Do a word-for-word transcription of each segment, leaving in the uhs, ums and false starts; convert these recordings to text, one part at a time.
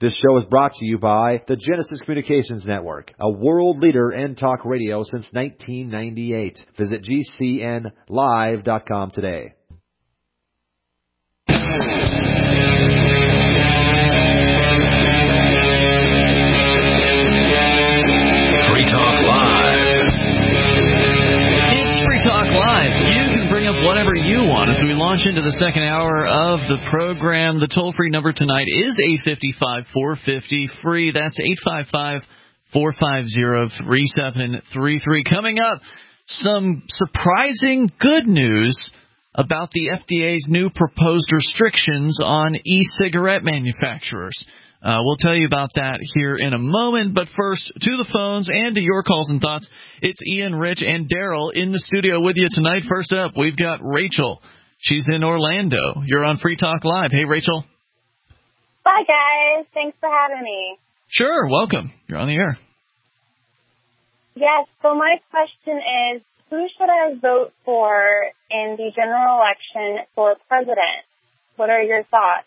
This show is brought to you by the Genesis Communications Network, a world leader in talk radio since nineteen ninety-eight. Visit G C N live dot com today. Free Talk Live. It's Free Talk Live. You can bring up whatever you want as we launch into the second hour of the program. The toll-free number tonight is eight five five, four five zero, free. That's eight five five, four five zero, three seven three three. Coming up, some surprising good news about the F D A's new proposed restrictions on e-cigarette manufacturers. Uh, we'll tell you about that here in a moment, but first, to the phones and to your calls and thoughts. It's Ian, Rich, and Daryl in the studio with you tonight. First up, we've got Rachel. She's in Orlando. You're on Free Talk Live. Hey, Rachel. Bye, guys. Thanks for having me. Sure, welcome. You're on the air. Yes, so my question is, who should I vote for in the general election for president? What are your thoughts?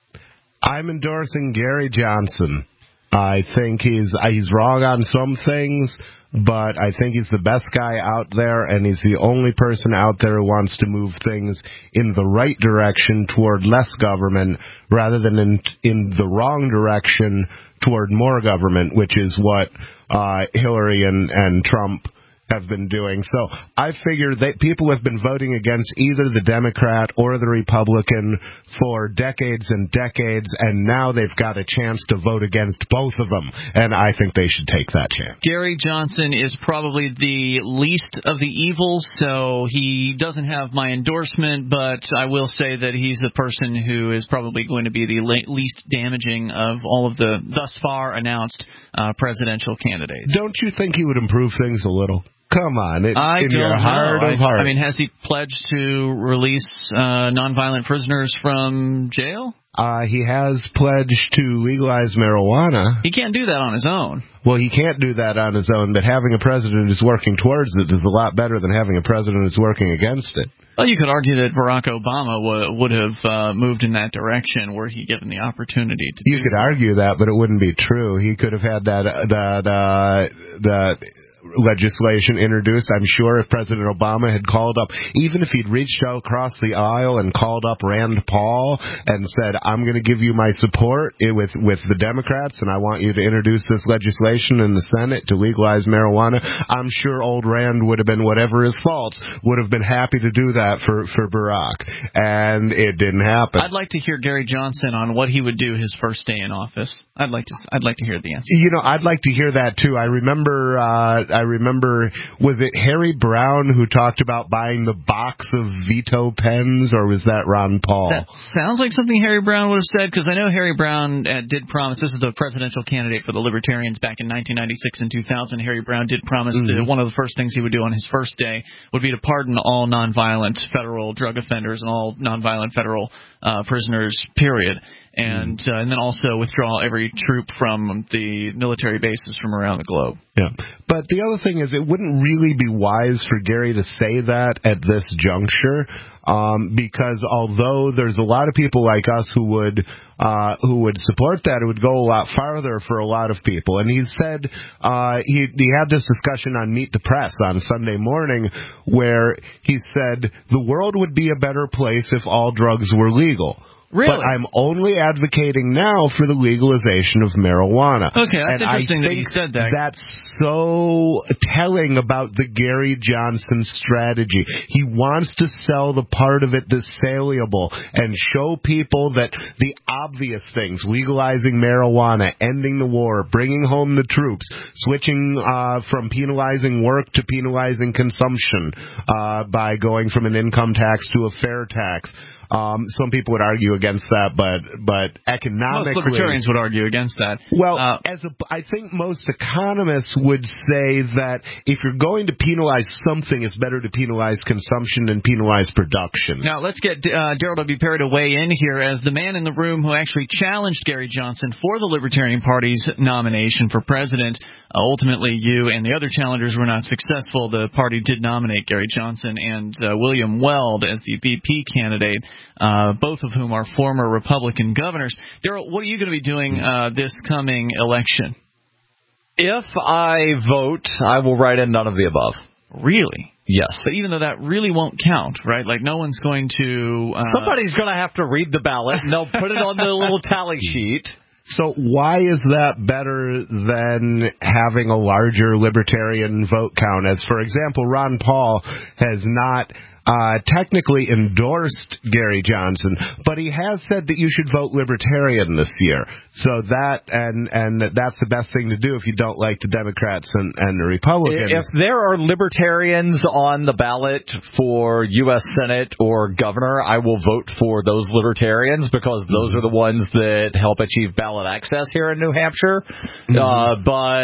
I'm endorsing Gary Johnson. I think he's he's wrong on some things, but I think he's the best guy out there, and he's the only person out there who wants to move things in the right direction toward less government rather than in, in the wrong direction toward more government, which is what uh, Hillary and, and Trump have been doing. So I figure that people have been voting against either the Democrat or the Republican for decades and decades, and now they've got a chance to vote against both of them, and I think they should take that chance. Gary Johnson is probably the least of the evils, so he doesn't have my endorsement, but I will say that he's the person who is probably going to be the least damaging of all of the thus far announced uh, presidential candidates. Don't you think he would improve things a little? Come on, it, I in don't your heart know. of heart. I, I mean, has he pledged to release uh, nonviolent prisoners from jail? Uh, he has pledged to legalize marijuana. He can't do that on his own. Well, he can't do that on his own, but having a president who's working towards it is a lot better than having a president who's working against it. Well, you could argue that Barack Obama w- would have uh, moved in that direction were he given the opportunity to You do could so. argue that, but it wouldn't be true. He could have had that, that, uh, that legislation introduced. I'm sure if President Obama had called up, even if he'd reached out across the aisle and called up Rand Paul and said, I'm going to give you my support with, with the Democrats, and I want you to introduce this legislation in the Senate to legalize marijuana, I'm sure old Rand would have been, whatever his faults, would have been happy to do that for, for Barack. And it didn't happen. I'd like to hear Gary Johnson on what he would do his first day in office. I'd like to I'd like to hear the answer. You know, I'd like to hear that, too. I remember, uh, I remember, was it Harry Brown who talked about buying the box of veto pens, or was that Ron Paul? That sounds like something Harry Brown would have said, because I know Harry Brown uh, did promise, this is the presidential candidate for the Libertarians back in nineteen ninety-six and two thousand. Harry Brown did promise mm-hmm. that one of the first things he would do on his first day would be to pardon all nonviolent federal drug offenders and all nonviolent federal uh, prisoners, period. And uh, and then also withdraw every troop from the military bases from around the globe. Yeah. But the other thing is, it wouldn't really be wise for Gary to say that at this juncture, um, because although there's a lot of people like us who would uh, who would support that, it would go a lot farther for a lot of people. And he said uh, he he had this discussion on Meet the Press on Sunday morning, where he said the world would be a better place if all drugs were legal. Really? But I'm only advocating now for the legalization of marijuana. Okay, that's and interesting I that think he said that. That's so telling about the Gary Johnson strategy. He wants to sell the part of it that's saleable and show people that the obvious things, legalizing marijuana, ending the war, bringing home the troops, switching uh, from penalizing work to penalizing consumption uh, by going from an income tax to a fair tax. Um, some people would argue against that, but but economically, most libertarians would argue against that. Well, uh, as a, I think most economists would say that if you're going to penalize something, it's better to penalize consumption than penalize production. Now let's get uh, Daryl W. Perry to weigh in here as the man in the room who actually challenged Gary Johnson for the Libertarian Party's nomination for president. Uh, ultimately, you and the other challengers were not successful. The party did nominate Gary Johnson and uh, William Weld as the V P candidate. uh, both of whom are former Republican governors. Daryl, what are you going to be doing uh, this coming election? If I vote, I will write in none of the above. Really? Yes. But even though that really won't count, right? Like, no one's going to... Uh, Somebody's going to have to read the ballot, and they'll put it on the little tally sheet. So why is that better than having a larger libertarian vote count? As, for example, Ron Paul has not uh, technically endorsed Gary Johnson, but he has said that you should vote libertarian this year. So that, and and that's the best thing to do if you don't like the Democrats and, and the Republicans. If there are libertarians on the ballot for U S Senate or governor, I will vote for those libertarians because those are the ones that help achieve ballot access here in New Hampshire. Mm-hmm. Uh,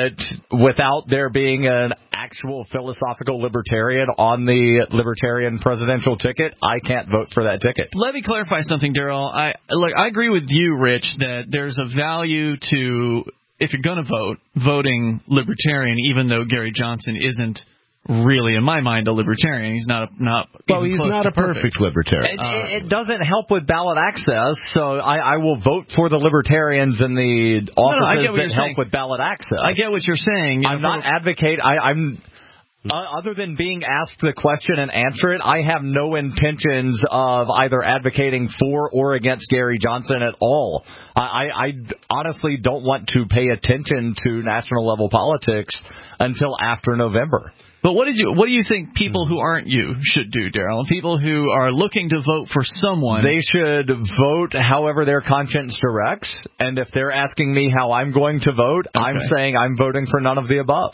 but without there being an actual philosophical libertarian on the libertarian presidential ticket, I can't vote for that ticket. Let me clarify something, Daryl. I look, I agree with you, Rich, that there's a value to, if you're going to vote, voting libertarian, even though Gary Johnson isn't really, in my mind, a libertarian. He's not a, not well, even he's close not to a perfect, perfect libertarian. It, it, it doesn't help with ballot access, so I, I will vote for the libertarians in the offices no, no, I get what that you're help saying. with ballot access. I get what you're saying. You I'm know, not advocate. I, I'm. Uh, other than being asked the question and answer it, I have no intentions of either advocating for or against Gary Johnson at all. I, I, I honestly don't want to pay attention to national level politics until after November. But what did you? What do you think people who aren't you should do, Daryl? People who are looking to vote for someone, they should vote however their conscience directs. And if they're asking me how I'm going to vote, okay. I'm saying I'm voting for none of the above.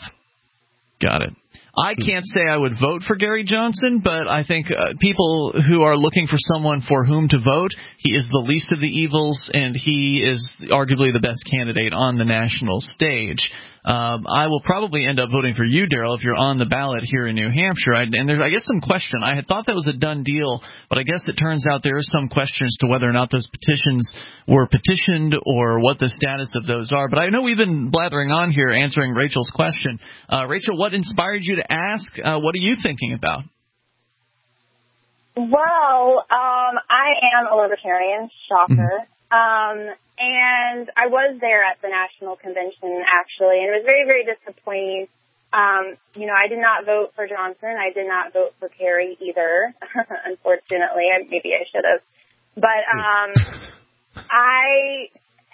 Got it. I can't say I would vote for Gary Johnson, but I think uh, people who are looking for someone for whom to vote, he is the least of the evils, and he is arguably the best candidate on the national stage. Um, I will probably end up voting for you, Daryl, if you're on the ballot here in New Hampshire. I, and there's, I guess, some question. I had thought that was a done deal, but I guess it turns out there is some question as to whether or not those petitions were petitioned or what the status of those are. But I know we've been blathering on here answering Rachel's question. Uh, Rachel, what inspired you to ask? Uh, what are you thinking about? Well, um, I am a libertarian, shocker. Um, and I was there at the national convention, actually, and it was very, very disappointing. Um, you know, I did not vote for Johnson. I did not vote for Kerry either, unfortunately. Maybe I should have. But um, I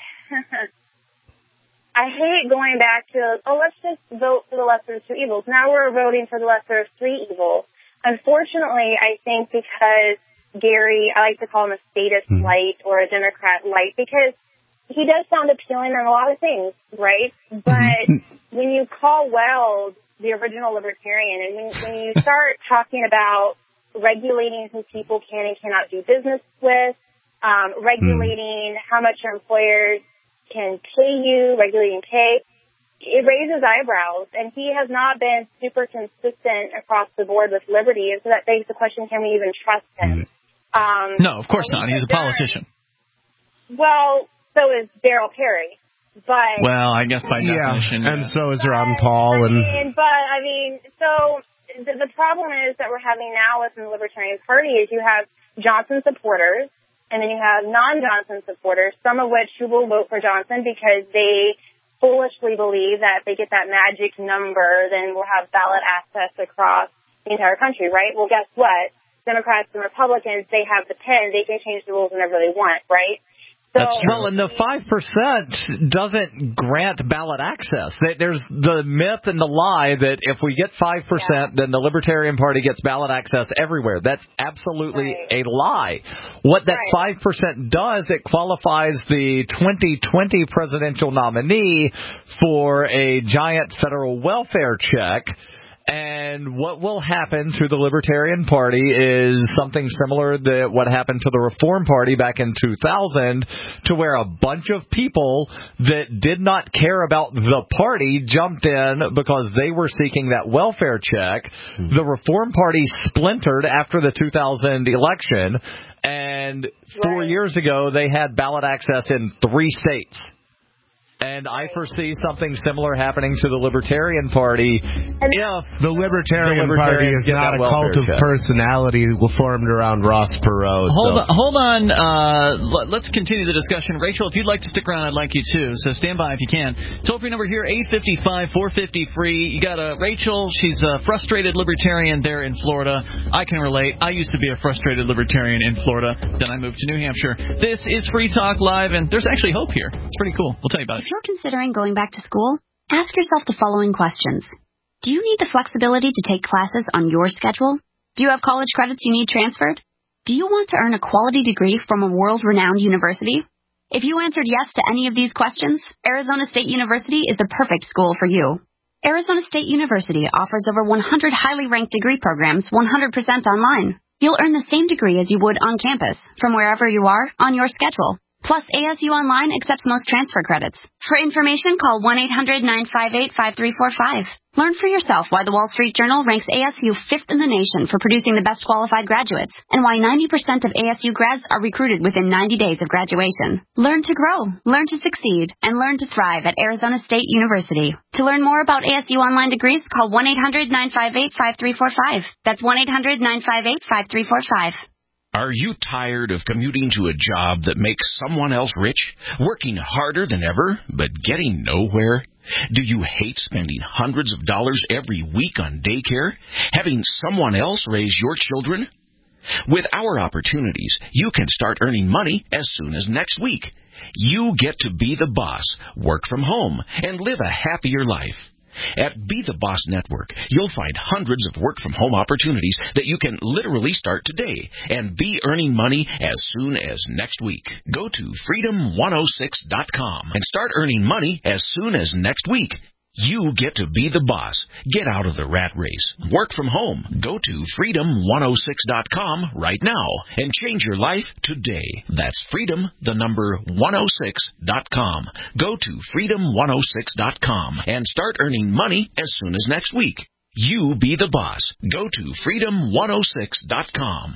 I hate going back to, oh, let's just vote for the lesser of two evils. Now we're voting for the lesser of three evils. Unfortunately, I think because Gary, I like to call him a statist light or a Democrat light because he does sound appealing on a lot of things, right? But when you call Weld the original libertarian and when, when you start talking about regulating who people can and cannot do business with, um, regulating how much your employers can pay you, regulating pay, it raises eyebrows. And he has not been super consistent across the board with liberty. And so that begs the question, can we even trust him? Um, no, of course not. He's a politician. Well, so is Daryl Perry. But well, I guess by definition, yeah, and yeah. so is Ron Paul. I and mean, but I mean, so the, the problem is that we're having now within the Libertarian Party is you have Johnson supporters, and then you have non-Johnson supporters, some of which who will vote for Johnson because they foolishly believe that if they get that magic number, then we'll have ballot access across the entire country, right? Well, guess what? Democrats and Republicans, they have the pen. They can change the rules whenever they want, right? So, That's true. Well, and the five percent doesn't grant ballot access. There's the myth and the lie that if we get five percent, yeah. then the Libertarian Party gets ballot access everywhere. That's absolutely right. a lie. What that right. five percent does, it qualifies the twenty twenty presidential nominee for a giant federal welfare check. And what will happen through the Libertarian Party is something similar to what happened to the Reform Party back in two thousand, to where a bunch of people that did not care about the party jumped in because they were seeking that welfare check. Mm-hmm. The Reform Party splintered after the two thousand election, and four right. years ago they had ballot access in three states. And I foresee something similar happening to the Libertarian Party if the Libertarian the Party is not a cult of check. personality formed around Ross Perot. Hold so. on, hold on. Uh, let's continue the discussion. Rachel, if you'd like to stick around, I'd like you to. So stand by if you can. Toll-free number here, eight five five, four five zero, free. You got uh, Rachel. She's a frustrated Libertarian there in Florida. I can relate. I used to be a frustrated Libertarian in Florida. Then I moved to New Hampshire. This is Free Talk Live, and there's actually hope here. It's pretty cool. We'll tell you about it. If you're considering going back to school, ask yourself the following questions. Do you need the flexibility to take classes on your schedule? Do you have college credits you need transferred? Do you want to earn a quality degree from a world-renowned university? If you answered yes to any of these questions, Arizona State University is the perfect school for you. Arizona State University offers over one hundred highly ranked degree programs one hundred percent online. You'll earn the same degree as you would on campus, from wherever you are, on your schedule. Plus, A S U Online accepts most transfer credits. For information, call one eight hundred, nine five eight, five three four five. Learn for yourself why the Wall Street Journal ranks A S U fifth in the nation for producing the best qualified graduates, and why ninety percent of A S U grads are recruited within ninety days of graduation. Learn to grow, learn to succeed, and learn to thrive at Arizona State University. To learn more about A S U Online degrees, call one eight hundred, nine five eight, five three four five. That's one eight hundred, nine five eight, five three four five. Are you tired of commuting to a job that makes someone else rich, working harder than ever, but getting nowhere? Do you hate spending hundreds of dollars every week on daycare, having someone else raise your children? With our opportunities, you can start earning money as soon as next week. You get to be the boss, work from home, and live a happier life. At Be the Boss Network, you'll find hundreds of work-from-home opportunities that you can literally start today and be earning money as soon as next week. Go to freedom one oh six dot com and start earning money as soon as next week. You get to be the boss. Get out of the rat race. Work from home. Go to freedom one oh six dot com right now and change your life today. That's freedom, the number one oh six dot com. Go to freedom one oh six dot com and start earning money as soon as next week. You be the boss. Go to freedom one oh six dot com.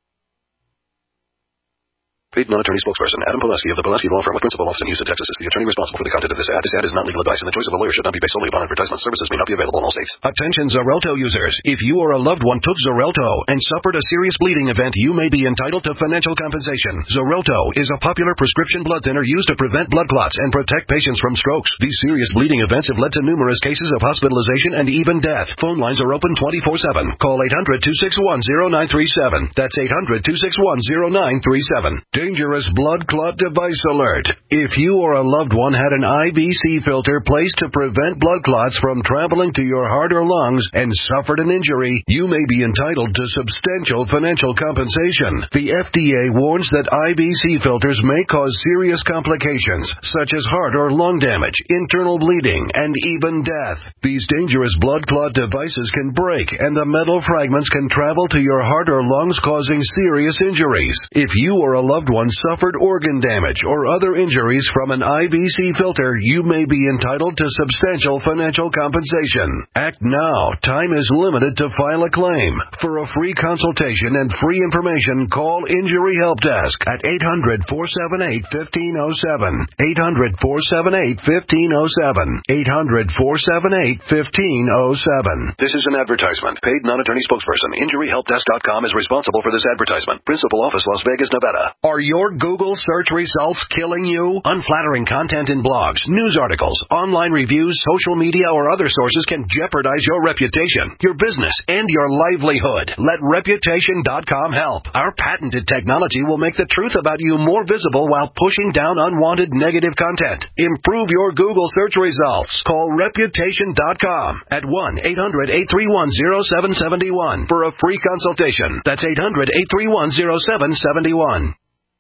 Paid non-attorney spokesperson Adam Pileski of the Pileski Law Firm with principal office in Houston, Texas is the attorney responsible for the content of this ad. This ad is not legal advice, and the choice of a lawyer should not be based solely upon advertisement. Services may not be available in all states. Attention Xarelto users. If you or a loved one took Xarelto and suffered a serious bleeding event, you may be entitled to financial compensation. Xarelto is a popular prescription blood thinner used to prevent blood clots and protect patients from strokes. These serious bleeding events have led to numerous cases of hospitalization and even death. Phone lines are open twenty-four seven. Call eight hundred, two six one, zero nine three seven. That's eight hundred, two six one, zero nine three seven. Dangerous blood clot device alert. If you or a loved one had an I V C filter placed to prevent blood clots from traveling to your heart or lungs and suffered an injury, you may be entitled to substantial financial compensation. The F D A warns that I V C filters may cause serious complications, such as heart or lung damage, internal bleeding, and even death. These dangerous blood clot devices can break, and the metal fragments can travel to your heart or lungs, causing serious injuries. If you or a loved one suffered suffered organ damage or other injuries from an I V C filter, you may be entitled to substantial financial compensation. Act now. Time is limited to file a claim. For a free consultation and free information, call Injury Help Desk at eight hundred, four seven eight, one five oh seven. eight hundred, four seven eight, one five oh seven. eight hundred, four seven eight, one five oh seven. This is an advertisement. Paid non-attorney spokesperson Injury Help Desk dot com is responsible for this advertisement. Principal office, Las Vegas, Nevada. Are your Google search results killing you? Unflattering content in blogs, news articles, online reviews, social media, or other sources can jeopardize your reputation, your business, and your livelihood. Let reputation dot com help. Our patented technology will make the truth about you more visible while pushing down unwanted negative content. Improve your Google search results. Call reputation dot com at one eight hundred, eight three one, zero seven seven one for a free consultation. That's eight hundred, eight three one, zero seven seven one.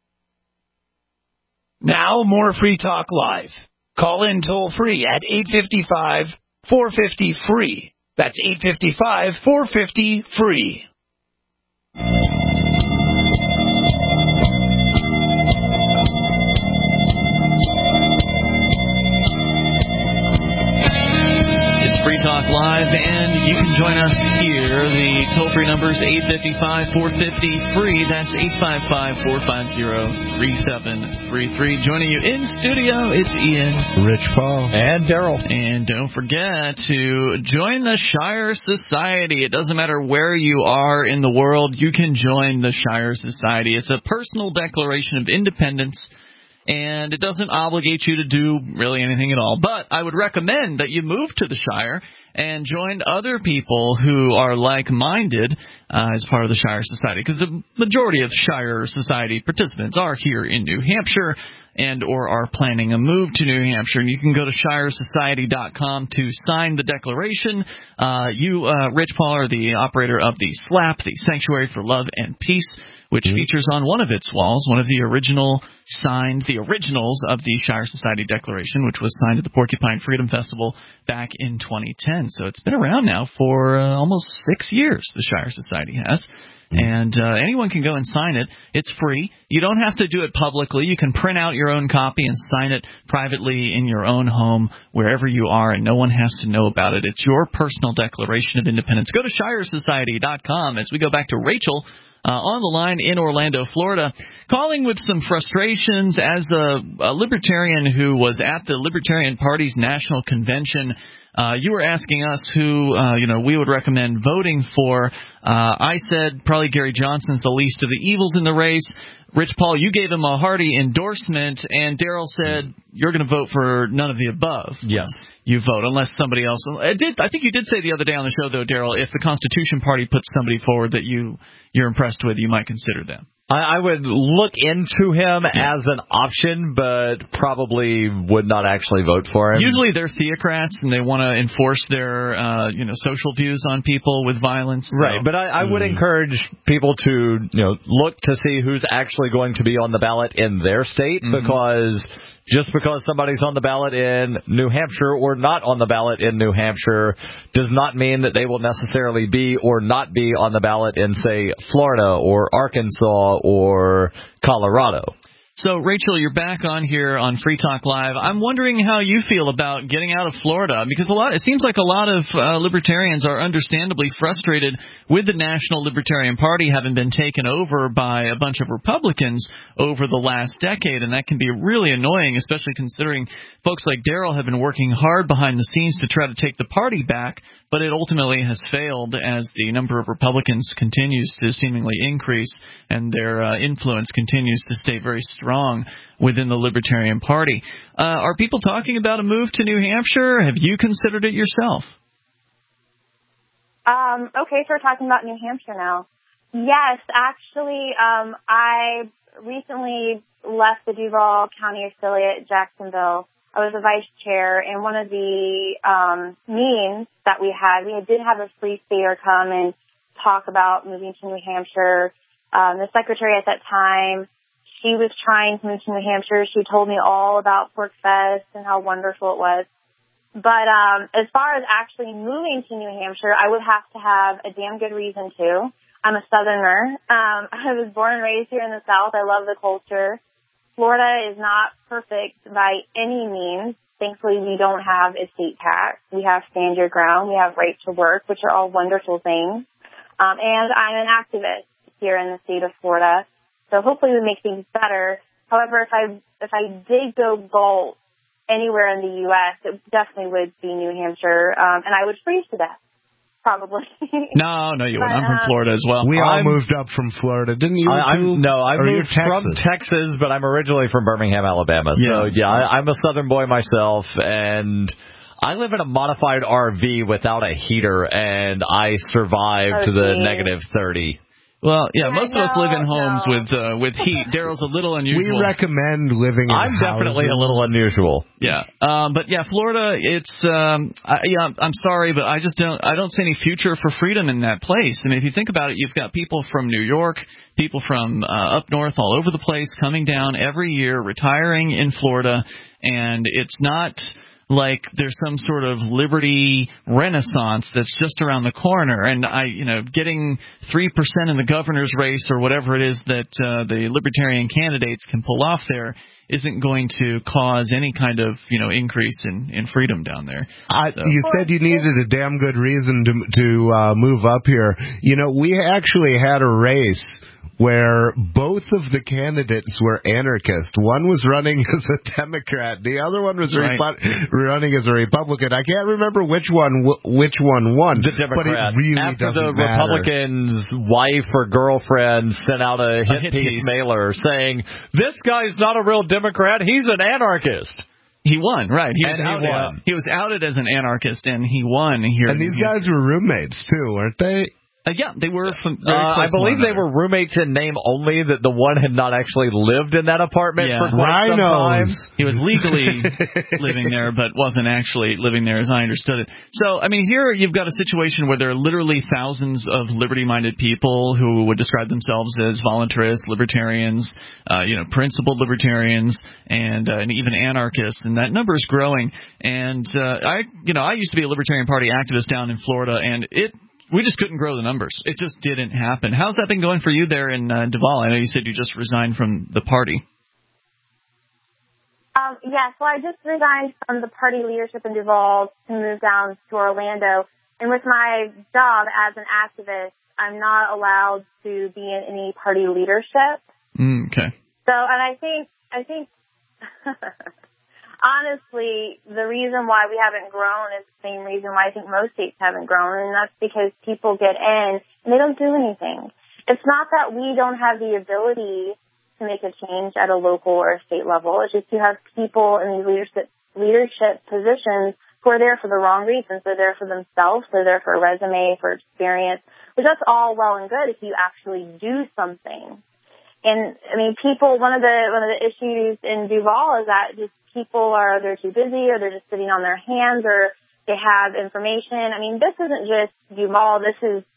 Now, more Free Talk Live. Call in toll-free at eight five five, four five zero, F R E E. That's eight five five, four five zero, F R E E. It's Free Talk Live, and you can join us here. The toll-free number is eight five five, four five zero, free. That's eight five five, four five zero, three seven three three. Joining you in studio, it's Ian, Rich Paul, and Daryl. And don't forget to join the Shire Society. It doesn't matter where you are in the world, you can join the Shire Society. It's a personal declaration of independence, and it doesn't obligate you to do really anything at all. But I would recommend that you move to the Shire and join other people who are like-minded uh, as part of the Shire Society, because the majority of Shire Society participants are here in New Hampshire and or are planning a move to New Hampshire. And you can go to shire society dot com to sign the declaration. Uh, you, uh, Rich Paul, are the operator of the SLAP, the Sanctuary for Love and Peace, which mm-hmm. features on one of its walls one of the original signed, the originals of the Shire Society Declaration, which was signed at the Porcupine Freedom Festival back in twenty ten. So it's been around now for uh, almost six years, the Shire Society has. And uh, anyone can go and sign it. It's free. You don't have to do it publicly. You can print out your own copy and sign it privately in your own home, wherever you are, and no one has to know about it. It's your personal declaration of independence. Go to shire society dot com as we go back to Rachel uh, on the line in Orlando, Florida, calling with some frustrations as a, a libertarian who was at the Libertarian Party's national convention. Uh, you were asking us who, uh, you know, we would recommend voting for. Uh, I said probably Gary Johnson's the least of the evils in the race. Rich Paul, you gave him a hearty endorsement, and Daryl said you're going to vote for none of the above. Yes. You vote, unless somebody else. I did. I think you did say the other day on the show, though, Daryl, if the Constitution Party puts somebody forward that you, you're impressed with, you might consider them. I, I would look into him yeah. as an option, but probably would not actually vote for him. Usually they're theocrats, and they want to enforce their uh, you know, social views on people with violence. Right, so. But I, I would mm. encourage people to you know look to see who's actually going to be on the ballot in their state, mm-hmm. because just because somebody's on the ballot in New Hampshire or not on the ballot in New Hampshire does not mean that they will necessarily be or not be on the ballot in, say, Florida or Arkansas or Colorado. So, Rachel, you're back on here on Free Talk Live. I'm wondering how you feel about getting out of Florida, because a lot, it seems like a lot of uh, libertarians are understandably frustrated with the National Libertarian Party having been taken over by a bunch of Republicans over the last decade, and that can be really annoying, especially considering folks like Daryl have been working hard behind the scenes to try to take the party back, but it ultimately has failed as the number of Republicans continues to seemingly increase and their uh, influence continues to stay very strong within the Libertarian Party. Uh, are people talking about a move to New Hampshire? Have you considered it yourself? Um, okay, so we're talking about New Hampshire now. Yes, actually, um, I recently left the Duval County affiliate, Jacksonville. I was a vice chair, and one of the um, meetings that we had, we did have a free stater come and talk about moving to New Hampshire. Um, the secretary at that time, she was trying to move to New Hampshire. She told me all about PorcFest and how wonderful it was. But um, as far as actually moving to New Hampshire, I would have to have a damn good reason to. I'm a Southerner. Um, I was born and raised here in the South. I love the culture. Florida is not perfect by any means. Thankfully, we don't have estate tax. We have stand your ground. We have right to work, which are all wonderful things. Um, and I'm an activist here in the state of Florida. So hopefully we make things better. However, if I if I did go bolt anywhere in the U S, it definitely would be New Hampshire, um, and I would freeze to death. Probably. No, no, you wouldn't. I'm from Florida as well. We all I'm, moved up from Florida, didn't you? I, I'm, no, I or moved from Texas, but I'm originally from Birmingham, Alabama. So, yeah, yeah, I, I'm a Southern boy myself, and I live in a modified R V without a heater, and I survived oh, the geez. negative thirty. Well, yeah, yeah most no, of us live in homes no. with uh, with heat. Daryl's a little unusual. We recommend living in I'm definitely houses. a little unusual. Yeah, um, but yeah, Florida. It's um, I, yeah. I'm sorry, but I just don't. I don't see any future for freedom in that place. I mean, if you think about it, you've got people from New York, people from uh, up north, all over the place, coming down every year, retiring in Florida, and it's not. like there's some sort of liberty renaissance that's just around the corner. And I, you know, getting three percent in the governor's race or whatever it is that uh, the libertarian candidates can pull off there isn't going to cause any kind of, you know, increase in, in freedom down there. I, so. You said you needed a damn good reason to to uh, move up here. You know, we actually had a race where both of the candidates were anarchists. One was running as a Democrat, the other one was right. Repu- running as a Republican. I can't remember which one which one won. The Democrat. But it really After doesn't the matter. Republican's wife or girlfriend sent out a hit, a hit piece, piece mailer saying, "This guy's not a real Democrat, he's an anarchist." He won, right. He was, and outed, he won. he was outed as an anarchist, and he won here. And these guys were roommates, too, weren't they? Uh, yeah, they were from very uh, close I believe to they were roommates in name only, that the one had not actually lived in that apartment yeah. for quite some time. He was legally living there, but wasn't actually living there as I understood it. So, I mean, here you've got a situation where there are literally thousands of liberty-minded people who would describe themselves as voluntarists, libertarians, uh, you know, principled libertarians, and, uh, and even anarchists, and that number is growing. And uh, I, you know, I used to be a Libertarian Party activist down in Florida, and it We just couldn't grow the numbers. It just didn't happen. How's that been going for you there in uh, Duval? I know you said you just resigned from the party. Um, yeah, so I just resigned from the party leadership in Duval to move down to Orlando. And with my job as an activist, I'm not allowed to be in any party leadership. Mm, okay. So, and I think, I think, honestly, the reason why we haven't grown is the same reason why I think most states haven't grown, and that's because people get in and they don't do anything. It's not that we don't have the ability to make a change at a local or state level. It's just you have people in these leadership leadership positions who are there for the wrong reasons. They're there for themselves. They're there for a resume, for experience, which that's all well and good if you actually do something. And I mean, people. One of the one of the issues in Duval is that just people are either too busy or they're just sitting on their hands or they have information. I mean, this isn't just Duval. This is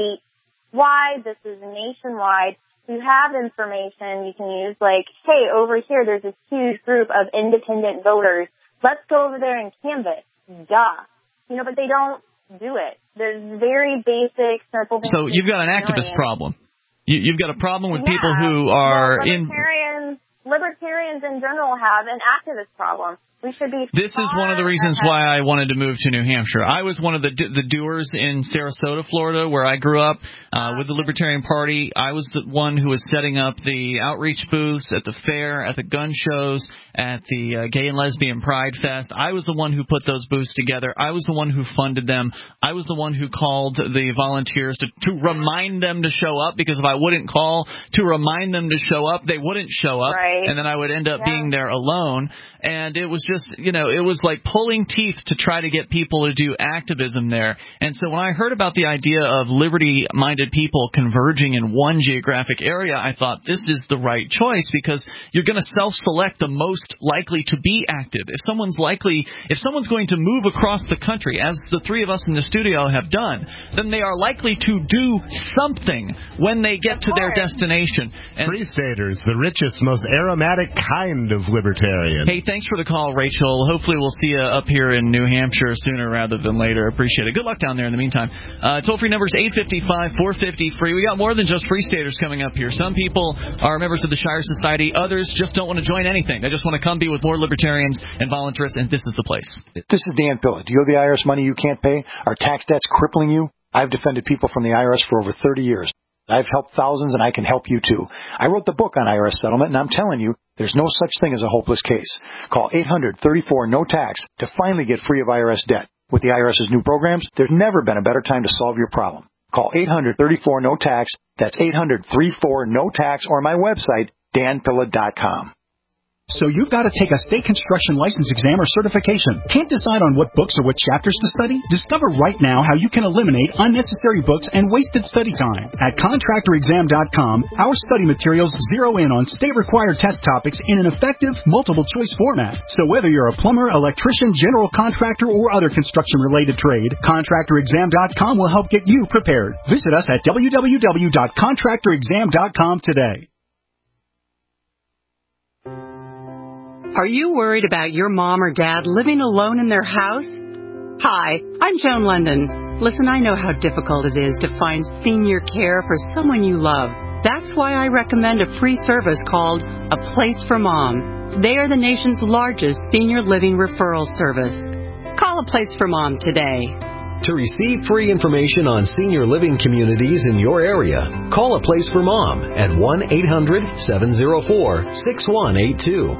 statewide. This is nationwide. You have information you can use, like, hey, over here there's this huge group of independent voters. Let's go over there and canvass. Duh. You know, but they don't do it. There's very basic, simple things. So you've got an activist problem. You, you've got a problem with yeah. people who are well, in... libertarians, libertarians in general have an activist problem. We should be. This is one of the reasons ahead. why I wanted to move to New Hampshire. I was one of the the doers in Sarasota, Florida, where I grew up uh, with the Libertarian Party. I was the one who was setting up the outreach booths at the fair, at the gun shows, at the uh, Gay and Lesbian Pride Fest. I was the one who put those booths together. I was the one who funded them. I was the one who called the volunteers to, to remind them to show up, because if I wouldn't call to remind them to show up, they wouldn't show up, right. and then I would end up yeah. being there alone. And it was just, you know, it was like pulling teeth to try to get people to do activism there. And so when I heard about the idea of liberty-minded people converging in one geographic area, I thought this is the right choice, because you're going to self-select the most likely to be active. If someone's likely, if someone's going to move across the country, as the three of us in the studio have done, then they are likely to do something when they get to their destination. And Free staters, the richest, most aromatic kind of libertarian. Hey, thanks for the call, Rachel. Hopefully we'll see you up here in New Hampshire sooner rather than later. Appreciate it. Good luck down there in the meantime. Uh, toll-free number is eight five five, four five zero, free. We got more than just free staters coming up here. Some people are members of the Shire Society. Others just don't want to join anything. They just want to come be with more libertarians and voluntarists, and this is the place. This is Dan Pilla. Do you owe the I R S money you can't pay? Are tax debts crippling you? I've defended people from the I R S for over thirty years. I've helped thousands, and I can help you, too. I wrote the book on I R S settlement, and I'm telling you, there's no such thing as a hopeless case. Call eight hundred, thirty-four, no tax to finally get free of I R S debt. With the IRS's new programs, there's never been a better time to solve your problem. Call eight hundred, thirty-four, no tax. That's eight hundred, thirty-four, no tax, or my website, dan pilla dot com. So you've got to take a state construction license exam or certification. Can't decide on what books or what chapters to study? Discover right now how you can eliminate unnecessary books and wasted study time. At contractor exam dot com, our study materials zero in on state-required test topics in an effective, multiple-choice format. So whether you're a plumber, electrician, general contractor, or other construction-related trade, contractor exam dot com will help get you prepared. Visit us at w w w dot contractor exam dot com today. Are you worried about your mom or dad living alone in their house? Hi, I'm Joan London. Listen, I know how difficult it is to find senior care for someone you love. That's why I recommend a free service called A Place for Mom. They are the nation's largest senior living referral service. Call A Place for Mom today. To receive free information on senior living communities in your area, call A Place for Mom at one eight hundred seven oh four six one eight two.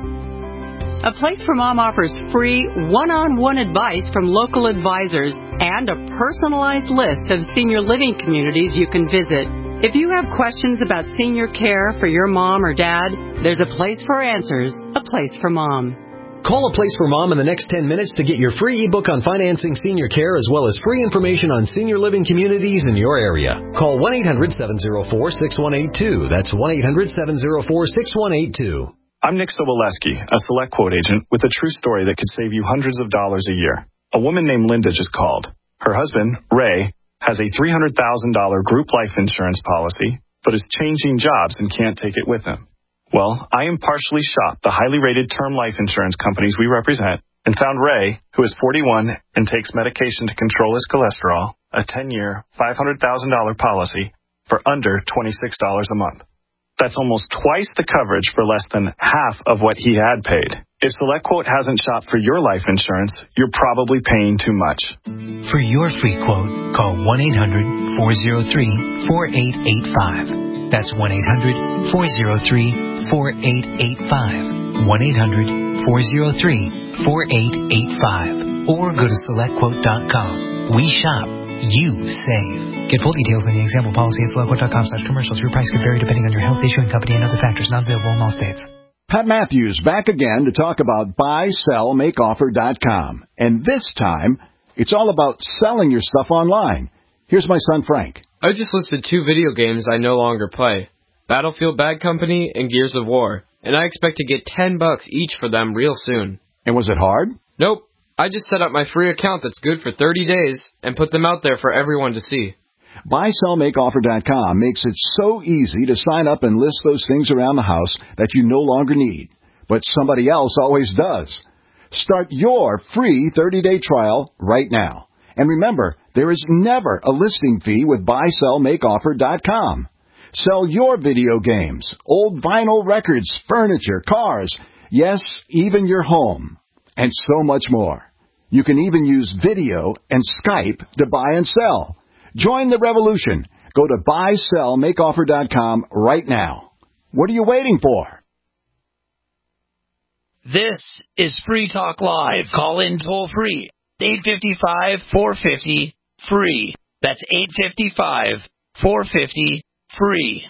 A Place for Mom offers free one-on-one advice from local advisors and a personalized list of senior living communities you can visit. If you have questions about senior care for your mom or dad, there's a place for answers, A Place for Mom. Call A Place for Mom in the next ten minutes to get your free ebook on financing senior care as well as free information on senior living communities in your area. Call one eight hundred seven oh four six one eight two. That's one eight hundred seven oh four six one eight two. I'm Nick Soboleski, a Select Quote agent with a true story that could save you hundreds of dollars a year. A woman named Linda just called. Her husband, Ray, has a three hundred thousand dollars group life insurance policy, but is changing jobs and can't take it with him. Well, I impartially shopped the highly rated term life insurance companies we represent and found Ray, who is forty-one and takes medication to control his cholesterol, a ten-year, five hundred thousand dollars policy for under twenty-six dollars a month. That's almost twice the coverage for less than half of what he had paid. If SelectQuote hasn't shopped for your life insurance, you're probably paying too much. For your free quote, call one eight hundred four oh three four eight eight five. That's one eight hundred four oh three four eight eight five. one eight hundred four oh three four eight eight five. Or go to select quote dot com. We shop. You save. Get full details in the example policy at select quote dot com slash commercials. Your price could vary depending on your health, issuing company, and other factors not available in all states. Pat Matthews back again to talk about buy sell make offer dot com. And this time, it's all about selling your stuff online. Here's my son Frank. I just listed two video games I no longer play. Battlefield Bad Company and Gears of War. And I expect to get ten bucks each for them real soon. And was it hard? Nope. I just set up my free account that's good for thirty days and put them out there for everyone to see. buy sell make offer dot com makes it so easy to sign up and list those things around the house that you no longer need, but somebody else always does. Start your free thirty-day trial right now. And remember, there is never a listing fee with buy sell make offer dot com. Sell your video games, old vinyl records, furniture, cars, yes, even your home, and so much more. You can even use video and Skype to buy and sell. Join the revolution. Go to buy sell make offer dot com right now. What are you waiting for? This is Free Talk Live. Call in toll free. eight five five, four five zero, free. That's eight five five, four five zero, free.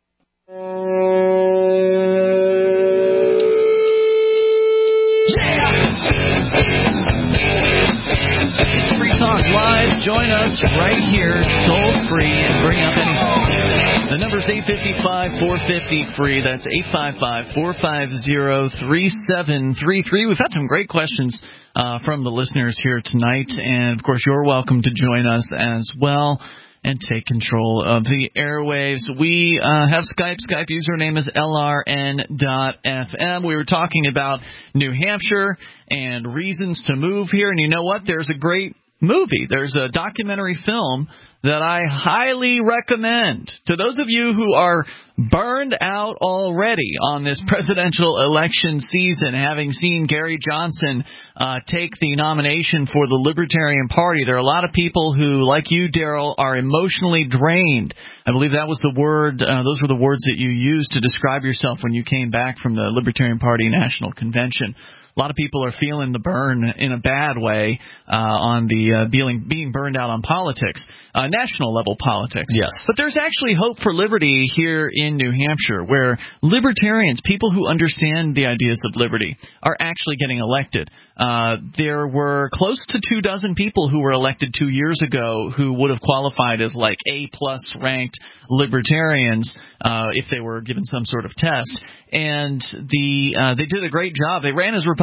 It's Free Talk Live. Join us right here, toll free, and bring up anything. The number's eight five five, four five zero, free. That's eight five five, four five zero, three seven three three. We've had some great questions uh, from the listeners here tonight, and of course, you're welcome to join us as well and take control of the airwaves. We uh, have Skype. Skype username is L R N dot F M. We were talking about New Hampshire and reasons to move here. And you know what? There's a great movie. There's a documentary film that I highly recommend to those of you who are burned out already on this presidential election season, having seen Gary Johnson uh, take the nomination for the Libertarian Party. There are a lot of people who, like you, Daryl, are emotionally drained. I believe that was the word, uh, those were the words that you used to describe yourself when you came back from the Libertarian Party National Convention. A lot of people are feeling the burn in a bad way uh, on the uh, being, being burned out on politics, uh, national level politics. Yes. But there's actually hope for liberty here in New Hampshire, where libertarians, people who understand the ideas of liberty, are actually getting elected. Uh, there were close to two dozen people who were elected two years ago who would have qualified as like A-plus ranked libertarians uh, if they were given some sort of test. And the uh, they did a great job. They ran as Republicans.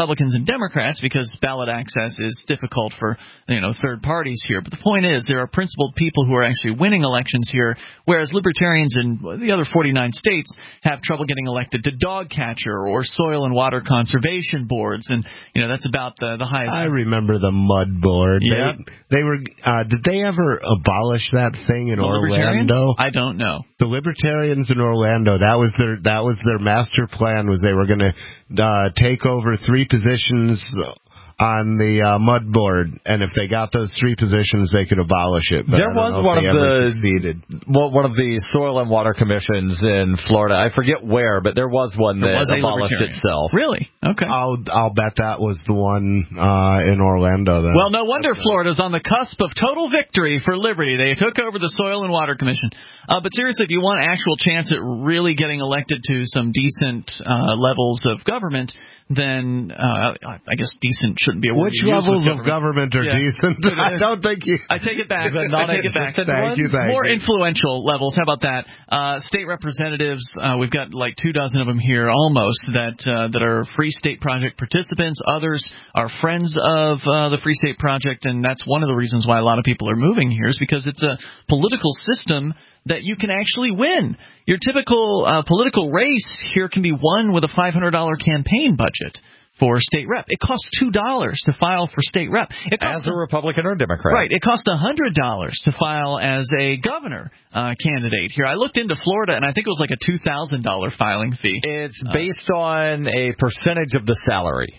Republicans and Democrats because ballot access is difficult for, you know, third parties here. But the point is there are principled people who are actually winning elections here, whereas libertarians in the other forty-nine states have trouble getting elected to dog catcher or soil and water conservation boards. And, you know, that's about the, the highest. I remember the mud board. Yeah. They, they were, uh, did they ever abolish that thing in The libertarians? Orlando? I don't know. The libertarians in Orlando, that was their, that was their master plan, was they were going to uh, take over three positions on the uh, mud board, and if they got those three positions, they could abolish it. But there was one of the well, one of the soil and water commissions in Florida. I forget where, but there was one There that was a abolished libertarian. itself. Really? Okay. I'll I'll bet that was the one uh, in Orlando. Then. Well, no wonder Florida's on the cusp of total victory for liberty. They took over the Soil and Water Commission. Uh, but seriously, if you want actual chance at really getting elected to some decent uh, levels of government, then uh, I guess decent shouldn't be a word. Which you use levels with of government are Yeah. decent? I don't think you. I take it back. The I take it back. Thank you, thank More you. influential levels. How about that? Uh, state representatives. Uh, we've got like two dozen of them here, almost that uh, that are Free State Project participants. Others are friends of uh, the Free State Project, and that's one of the reasons why a lot of people are moving here is because it's a political system that you can actually win. Your typical uh, political race here can be won with a five hundred dollars campaign budget for state rep. It costs two dollars to file for state rep. It costs As a Republican or Democrat. Right. It costs one hundred dollars to file as a governor uh, candidate here. I looked into Florida, and I think it was like a two thousand dollars filing fee. It's based uh, on a percentage of the salary.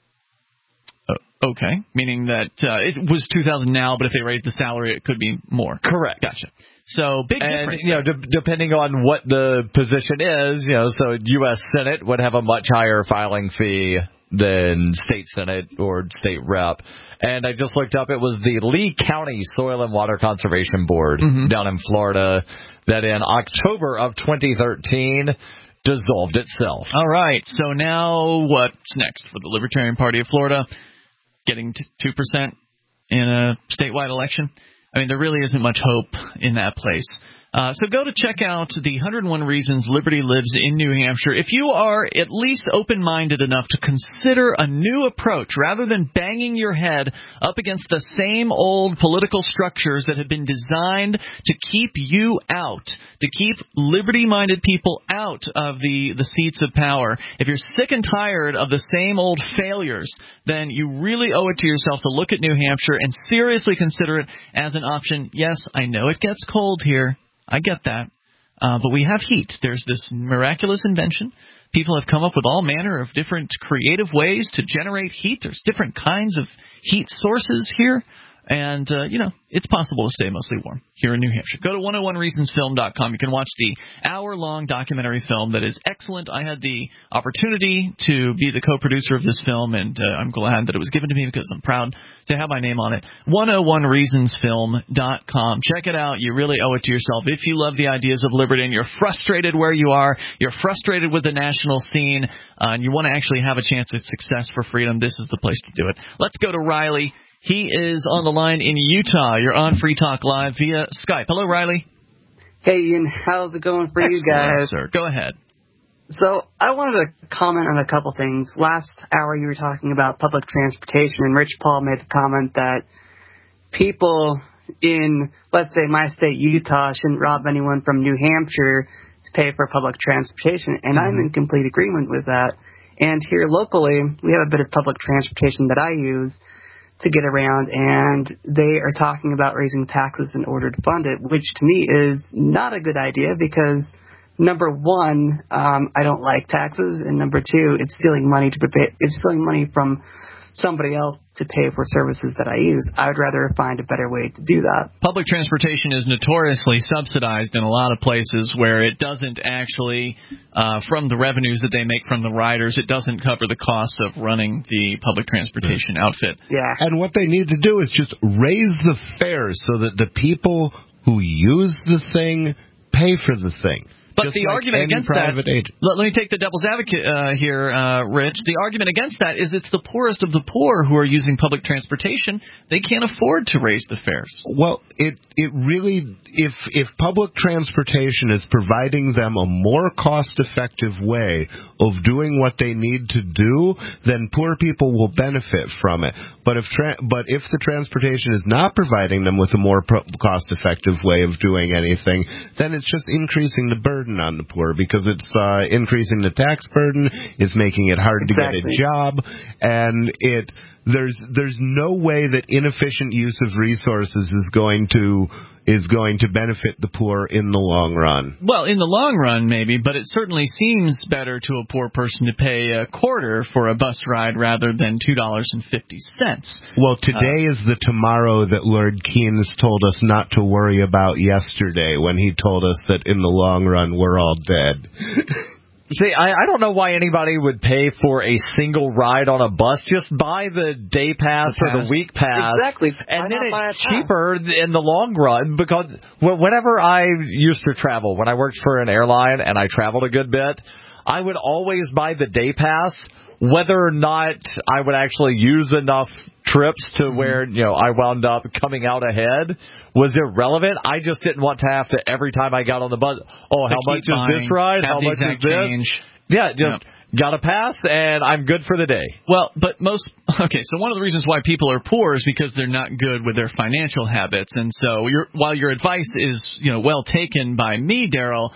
Okay, meaning that uh, it was two thousand dollars now, but if they raise the salary, it could be more. Correct. Gotcha. So big and, difference. You know, de- depending on what the position is, you know, so U S Senate would have a much higher filing fee than state Senate or state rep. And I just looked up, it was the Lee County Soil and Water Conservation Board mm-hmm. down in Florida that in October of twenty thirteen dissolved itself. All right. So now what's next for the Libertarian Party of Florida? Getting to two percent in a statewide election? I mean, there really isn't much hope in that place. Uh, so go to check out the one hundred one Reasons Liberty Lives in New Hampshire. If you are at least open-minded enough to consider a new approach rather than banging your head up against the same old political structures that have been designed to keep you out, to keep liberty-minded people out of the, the seats of power, if you're sick and tired of the same old failures, then you really owe it to yourself to look at New Hampshire and seriously consider it as an option. Yes, I know it gets cold here. I get that. Uh, but we have heat. There's this miraculous invention. People have come up with all manner of different creative ways to generate heat. There's different kinds of heat sources here. And, uh, you know, it's possible to stay mostly warm here in New Hampshire. Go to one oh one reasons film dot com. You can watch the hour-long documentary film that is excellent. I had the opportunity to be the co-producer of this film, and uh, I'm glad that it was given to me because I'm proud to have my name on it. one oh one reasons film dot com. Check it out. You really owe it to yourself. If you love the ideas of liberty and you're frustrated where you are, you're frustrated with the national scene, uh, and you want to actually have a chance at success for freedom, this is the place to do it. Let's go to Riley. He is on the line in Utah. You're on Free Talk Live via Skype. Hello, Riley. Hey, Ian. How's it going for you guys? Sir, go ahead. So I wanted to comment on a couple things. Last hour you were talking about public transportation, and Rich Paul made the comment that people in, let's say, my state, Utah, shouldn't rob anyone from New Hampshire to pay for public transportation, and mm-hmm. I'm in complete agreement with that. And here locally, we have a bit of public transportation that I use to get around, and they are talking about raising taxes in order to fund it, which to me is not a good idea because, number one, um, I don't like taxes, and number two, it's stealing money to pay, it's stealing money from somebody else to pay for services that I use. I would rather find a better way to do that. Public transportation is notoriously subsidized in a lot of places where it doesn't actually, uh, from the revenues that they make from the riders, it doesn't cover the costs of running the public transportation outfit. Yeah. And what they need to do is just raise the fares so that the people who use the thing pay for the thing. But Just the like argument any against private that, agent. let, let me take the devil's advocate uh, here, uh, Rich. The argument against that is it's the poorest of the poor who are using public transportation. They can't afford to raise the fares. Well, it it really, if if public transportation is providing them a more cost-effective way of doing what they need to do, then poor people will benefit from it. But if tra- but if the transportation is not providing them with a more pro- cost-effective way of doing anything, then it's just increasing the burden on the poor because it's uh, increasing the tax burden, it's making it hard Exactly. to get a job, and it there's there's no way that inefficient use of resources is going to is going to benefit the poor in the long run. Well, in the long run, maybe, but it certainly seems better to a poor person to pay a quarter for a bus ride rather than two dollars and fifty cents. Well, today uh, is the tomorrow that Lord Keynes told us not to worry about yesterday when he told us that in the long run we're all dead. See, I, I don't know why anybody would pay for a single ride on a bus. Just buy the day pass, the or pass. the week pass. Exactly. And Why then not buy a it's pass? cheaper in the long run because whenever I used to travel, when I worked for an airline and I traveled a good bit, I would always buy the day pass, whether or not I would actually use enough trips to mm-hmm. where, you know, I wound up coming out ahead was irrelevant. I just didn't want to have to, every time I got on the bus, oh, to how much buying, is this ride? How much is this? Change. Yeah, just yep. got a pass, and I'm good for the day. Well, but most, okay, so one of the reasons why people are poor is because they're not good with their financial habits. And so your, while your advice is, you know, well taken by me, Daryl,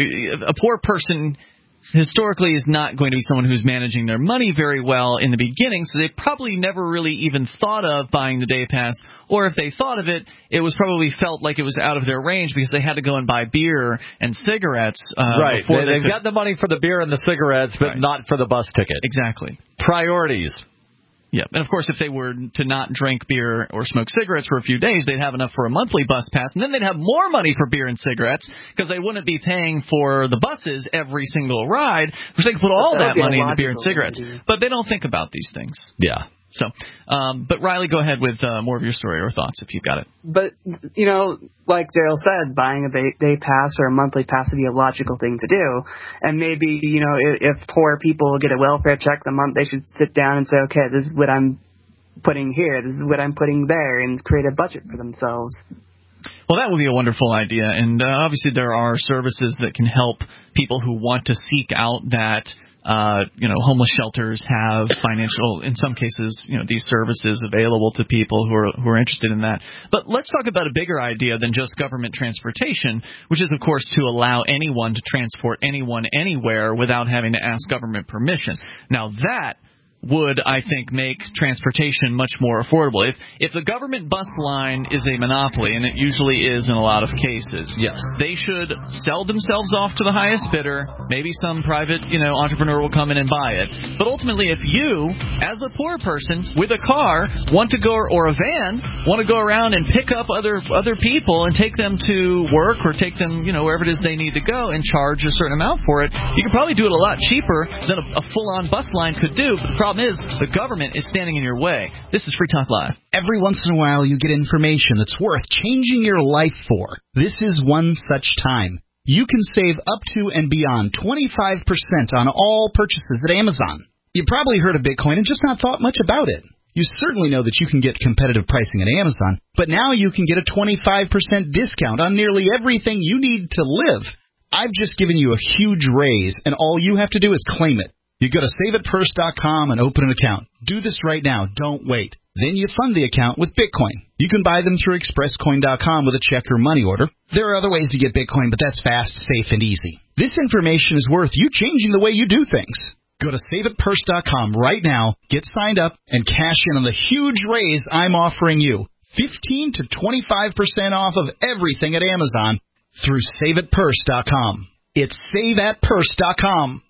a poor person historically is not going to be someone who's managing their money very well in the beginning, so they probably never really even thought of buying the day pass, or if they thought of it, it was probably felt like it was out of their range because they had to go and buy beer and cigarettes. Uh, right, before they, they they've could... got the money for the beer and the cigarettes, but right. not for the bus ticket. Exactly. Priorities. Yeah, and of course, if they were to not drink beer or smoke cigarettes for a few days, they'd have enough for a monthly bus pass, and then they'd have more money for beer and cigarettes because they wouldn't be paying for the buses every single ride, which they could put all that money into beer and cigarettes. But they don't think about these things. Yeah. So, um, but Riley, go ahead with uh, more of your story or thoughts if you've got it. But, you know, like Daryl said, buying a day, day pass or a monthly pass would be a logical thing to do. And maybe, you know, if, if poor people get a welfare check the month, they should sit down and say, okay, this is what I'm putting here, this is what I'm putting there, and create a budget for themselves. Well, that would be a wonderful idea. And uh, obviously there are services that can help people who want to seek out that. Uh, you know, homeless shelters have financial, in some cases, you know, these services available to people who are who are interested in that. But let's talk about a bigger idea than just government transportation, which is, of course, to allow anyone to transport anyone anywhere without having to ask government permission. Now, that would, I think, make transportation much more affordable. If if the government bus line is a monopoly, and it usually is in a lot of cases, yes, they should sell themselves off to the highest bidder. Maybe some private, you know, entrepreneur will come in and buy it. But ultimately, if you, as a poor person with a car, want to go, or a van, want to go around and pick up other other people and take them to work or take them, you know, wherever it is they need to go and charge a certain amount for it, you could probably do it a lot cheaper than a, a full-on bus line could do. But the problem is the government is standing in your way. This is Free Talk Live. Every once in a while you get information that's worth changing your life for. This is one such time. You can save up to and beyond twenty-five percent on all purchases at Amazon. You probably heard of Bitcoin and just not thought much about it. You certainly know that you can get competitive pricing at Amazon, but now you can get a twenty-five percent discount on nearly everything you need to live. I've just given you a huge raise, and all you have to do is claim it. You go to save it purse dot com and open an account. Do this right now. Don't wait. Then you fund the account with Bitcoin. You can buy them through express coin dot com with a check or money order. There are other ways to get Bitcoin, but that's fast, safe, and easy. This information is worth you changing the way you do things. Go to save it purse dot com right now, get signed up, and cash in on the huge raise I'm offering you. fifteen to twenty-five percent off of everything at Amazon through save it purse dot com. It's save at purse dot com.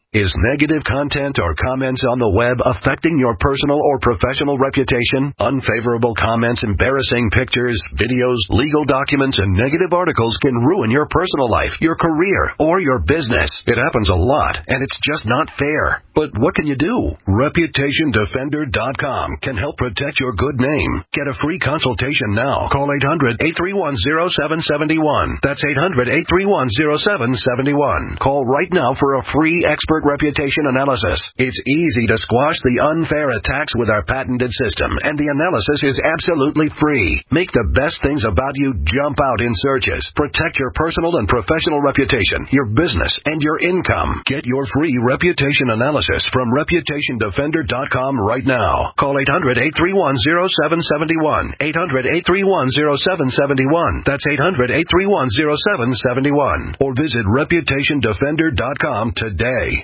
Is negative content or comments on the web affecting your personal or professional reputation? Unfavorable comments, embarrassing pictures, videos, legal documents, and negative articles can ruin your personal life, your career, or your business. It happens a lot, and it's just not fair. But what can you do? Reputation Defender dot com can help protect your good name. Get a free consultation now. Call eight hundred, eight three one, zero seven seven one. That's eight hundred, eight three one, zero seven seven one. Call right now for a free expert reputation analysis. It's easy to squash the unfair attacks with our patented system, and the analysis is absolutely free. Make the best things about you jump out in searches. Protect your personal and professional reputation, your business, and your income. Get your free reputation analysis from Reputation Defender dot com right now. Call eight hundred, eight three one, zero seven seven one. eight hundred, eight three one, zero seven seven one. That's eight hundred, eight three one, zero seven seven one. Or visit Reputation Defender dot com today.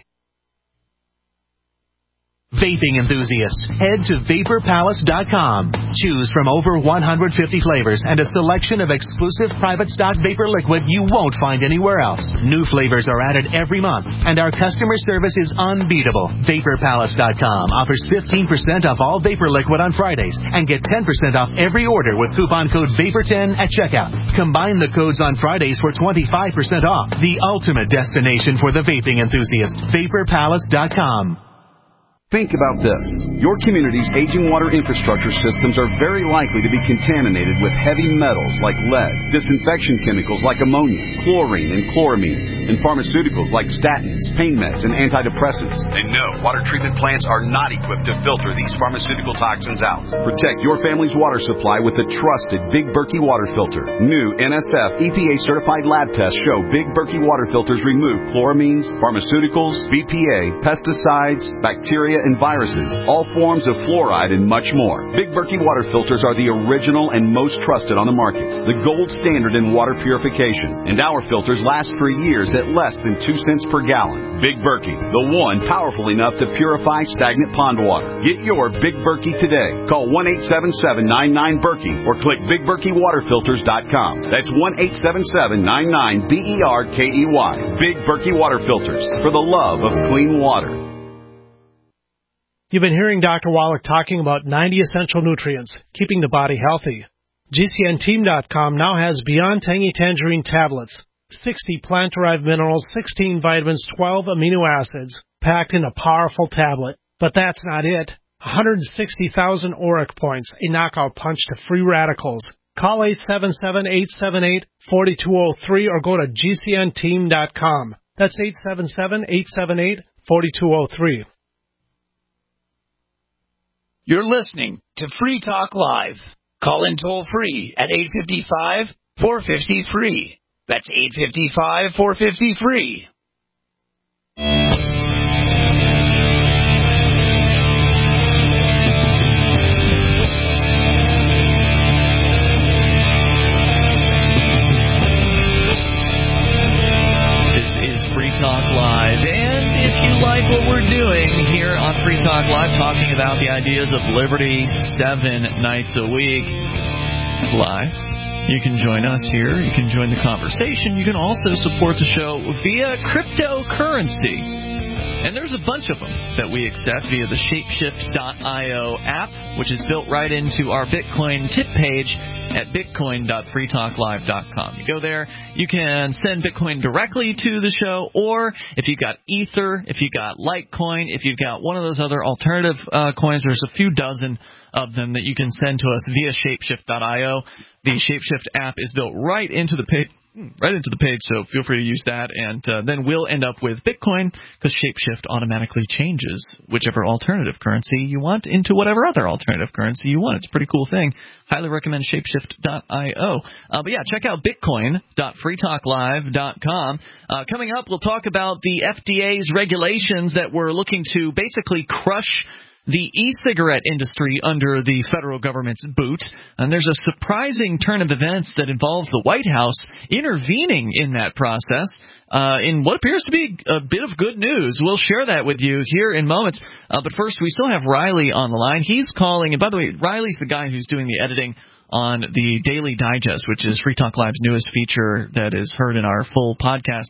Vaping enthusiasts, head to Vapor Palace dot com. Choose from over one hundred fifty flavors and a selection of exclusive private stock vapor liquid you won't find anywhere else. New flavors are added every month, and our customer service is unbeatable. Vapor Palace dot com offers fifteen percent off all vapor liquid on Fridays and get ten percent off every order with coupon code Vapor ten at checkout. Combine the codes on Fridays for twenty-five percent off. The ultimate destination for the vaping enthusiast. Vapor Palace dot com. Think about this. Your community's aging water infrastructure systems are very likely to be contaminated with heavy metals like lead, disinfection chemicals like ammonia, chlorine and chloramines, and pharmaceuticals like statins, pain meds, and antidepressants. And no, water treatment plants are not equipped to filter these pharmaceutical toxins out. Protect your family's water supply with the trusted Big Berkey water filter. New N S F E P A-certified lab tests show Big Berkey water filters remove chloramines, pharmaceuticals, B P A, pesticides, bacteria, and viruses, all forms of fluoride, and much more. Big Berkey water filters are the original and most trusted on the market, the gold standard in water purification, and our filters last for years at less than two cents per gallon. Big Berkey, the one powerful enough to purify stagnant pond water. Get your Big Berkey today. Call one eight seven seven, nine nine, Berkey or click Big Berkey Water Filters dot com. That's one eight seven seven, nine nine, B E R K E Y. Big Berkey Water Filters, for the love of clean water. You've been hearing Doctor Wallach talking about ninety essential nutrients, keeping the body healthy. G C N Team dot com now has Beyond Tangy Tangerine tablets, sixty plant-derived minerals, sixteen vitamins, twelve amino acids, packed in a powerful tablet. But that's not it. one hundred sixty thousand auric points, a knockout punch to free radicals. Call eight seven seven, eight seven eight, four two zero three or go to G C N Team dot com. That's eight seven seven, eight seven eight, four two zero three. You're listening to Free Talk Live. Call in toll free at eight five five, four five zero, free. That's eight five five, four five zero, free. This is Free Talk Live, and if you like what we're doing here on Free Talk Live, talking about the ideas of liberty seven nights a week live, you can join us here. You can join the conversation. You can also support the show via cryptocurrency. And there's a bunch of them that we accept via the Shapeshift dot io app, which is built right into our Bitcoin tip page at bitcoin dot free talk live dot com. You go there, you can send Bitcoin directly to the show, or if you've got Ether, if you've got Litecoin, if you've got one of those other alternative uh, coins, there's a few dozen of them that you can send to us via Shapeshift dot io. The Shapeshift app is built right into the page. Right into the page, so feel free to use that, and uh, then we'll end up with Bitcoin, because Shapeshift automatically changes whichever alternative currency you want into whatever other alternative currency you want. It's a pretty cool thing. Highly recommend Shapeshift dot io. Uh, but yeah, check out bitcoin dot free talk live dot com. Uh, coming up, we'll talk about the F D A's regulations that were looking to basically crush the e-cigarette industry under the federal government's boot. And there's a surprising turn of events that involves the White House intervening in that process uh, in what appears to be a bit of good news. We'll share that with you here in moments. Uh, but first, we still have Riley on the line. He's calling, and by the way, Riley's the guy who's doing the editing on the Daily Digest, which is Free Talk Live's newest feature that is heard in our full podcast.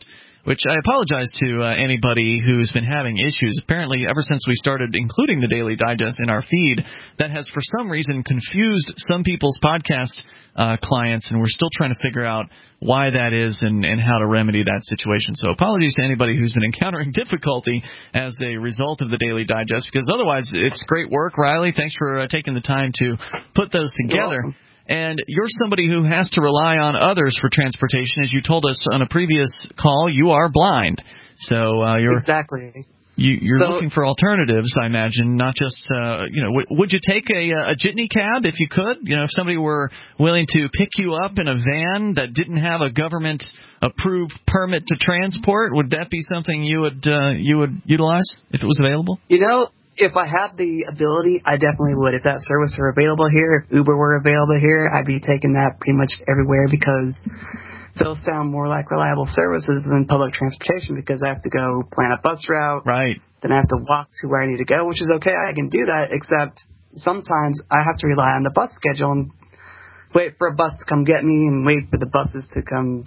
which I apologize to uh, anybody who's been having issues. Apparently, ever since we started including the Daily Digest in our feed, that has for some reason confused some people's podcast uh, clients, and we're still trying to figure out why that is and, and how to remedy that situation. So apologies to anybody who's been encountering difficulty as a result of the Daily Digest, because otherwise it's great work. Riley, thanks for uh, taking the time to put those together. And you're somebody who has to rely on others for transportation. As you told us on a previous call, you are blind. So uh, you're exactly. You, you're so, looking for alternatives, I imagine, not just, uh, you know, w- would you take a, a jitney cab if you could? You know, if somebody were willing to pick you up in a van that didn't have a government-approved permit to transport, would that be something you would uh, you would utilize if it was available? You know, if I had the ability, I definitely would. If that service were available here, if Uber were available here, I'd be taking that pretty much everywhere because they'll sound more like reliable services than public transportation because I have to go plan a bus route. Right. Then I have to walk to where I need to go, which is okay. I can do that, except sometimes I have to rely on the bus schedule and wait for a bus to come get me and wait for the buses to come